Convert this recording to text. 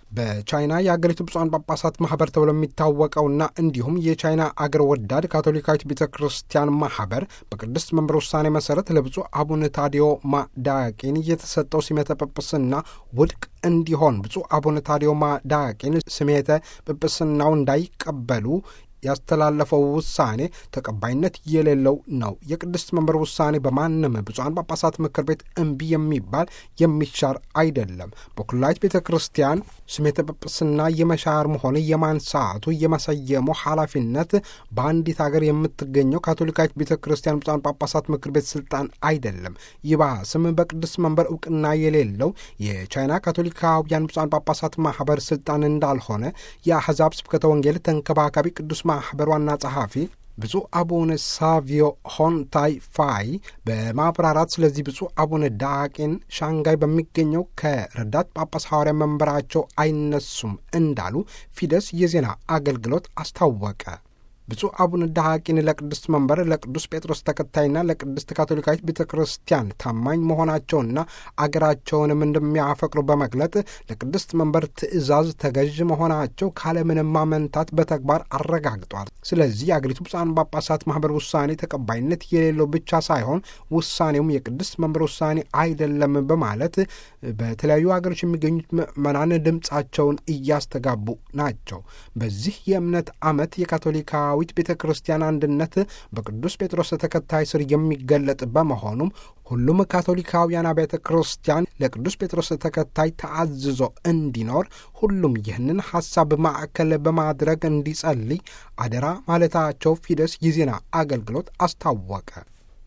በቻይና የአገሪቱ ብፁዓን ጳጳሳት ማህበር ተብሎ የሚታወቀውና እንዲሁም የቻይና አገር ወዳድ ካቶሊካዊት ቤተ ክርስቲያን ማህበር በቅድስት መንበር ውሳኔ መሰረት ለብፁዕ አቡነ ታዲዮ ማዳቂን የተሰጠው ስሜተ ጵጵስና ውድቅ እንዲሆን ብፁዕ አቡነ ታዲዮ ማዳቂን ስሜተ ጵጵስናው እንዳይቀበሉ ያስተላለፈው ውሳኔ ተቀባይነት የሌለው ነው። የቅድስት መንበር ውሳኔ በማንም ብፁዓን ጳጳሳት ምክር ቤት እምቢ የሚባል የሚሻር አይደለም። በኩላዊት ቤተ ክርስቲያን ስሜተ ጵጵስና የመሻርም ሆነ የማንሳቱ የመሰየሙ ኃላፊነት በአንዲት ሀገር የምትገኘው ካቶሊካዊት ቤተ ክርስቲያን ብፁዓን ጳጳሳት ምክር ቤት ስልጣን አይደለም። ይባስም በቅድስት መንበር እውቅና የሌለው የቻይና ካቶሊካውያን ብፁዓን ጳጳሳት ማህበር ስልጣን እንዳልሆነ የአሕዛብ ስብከተ ወንጌል ተንከባካቢ ቅዱስ ማህበር ዋና ጸሐፊ ብፁዕ አቡነ ሳቪዮ ሆንታይ ፋይ በማብራራት ስለዚህ ብፁዕ አቡነ ዳቂን ሻንጋይ በሚገኘው ከረዳት ጳጳስ ሐዋርያ መንበራቸው አይነሱም እንዳሉ ፊደስ የዜና አገልግሎት አስታወቀ። ብፁዕ አቡነ ዳቂን ለቅድስት መንበር ለቅዱስ ጴጥሮስ ተከታይና ለቅድስት ካቶሊካዊት ቤተ ክርስቲያን ታማኝ መሆናቸውና አገራቸውንም እንደሚያፈቅሩ በመግለጥ ለቅድስት መንበር ትእዛዝ ተገዥ መሆናቸው ካለምንም ማመንታት በተግባር አረጋግጧል። ስለዚህ የአገሪቱ ብፁዓን ጳጳሳት ማህበር ውሳኔ ተቀባይነት የሌለው ብቻ ሳይሆን ውሳኔውም የቅድስት መንበር ውሳኔ አይደለም በማለት በተለያዩ ሀገሮች የሚገኙት ምዕመናን ድምፃቸውን እያስተጋቡ ናቸው። በዚህ የእምነት ዓመት የካቶሊካዊት ቤተ ክርስቲያን አንድነት በቅዱስ ጴጥሮስ ተከታይ ስር የሚገለጥ በመሆኑም ሁሉም ካቶሊካውያን አብያተ ክርስቲያን ለቅዱስ ጴጥሮስ ተከታይ ተአዝዞ እንዲኖር ሁሉም ይህንን ሐሳብ ማዕከል በማድረግ እንዲጸልይ አደራ ማለታቸው ፊደስ የዜና አገልግሎት አስታወቀ።